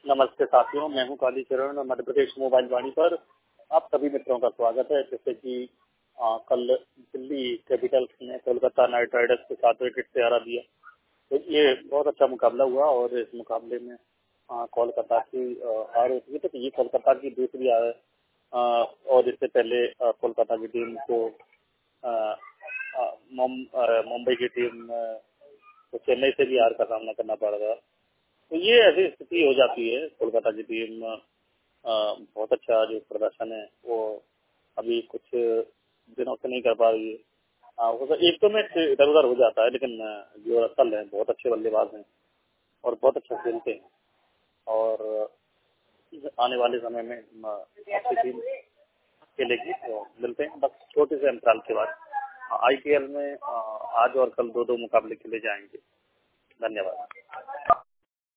नमस्ते साथियों, मैं हूं कालीचरण मध्य प्रदेश मोबाइल वाणी पर आप सभी मित्रों का स्वागत है। जैसे कि कल दिल्ली कैपिटल्स ने कोलकाता नाइट राइडर्स को 7 विकेट से हरा दिया, तो ये बहुत अच्छा मुकाबला हुआ और इस मुकाबले में कोलकाता की हार हुई। तो ये कोलकाता की दूसरी हार है और इससे पहले कोलकाता की टीम को मुंबई की टीम को चेन्नई से भी हार का सामना करना पड़ रहा। तो ये ऐसी स्थिति हो जाती है। कोलकाता की टीम बहुत अच्छा जो प्रदर्शन है वो अभी कुछ दिनों से नहीं कर पा रही है। एक तो मैच इधर उधर हो जाता है, लेकिन जो रसल है बहुत अच्छे बल्लेबाज हैं और बहुत अच्छा खेलते हैं और आने वाले समय में अच्छी टीम खेलेगी। तो मिलते हैं बस छोटे से अंतराल के बाद। आईपीएल में आज और कल 2-2 मुकाबले खेले जाएंगे। धन्यवाद।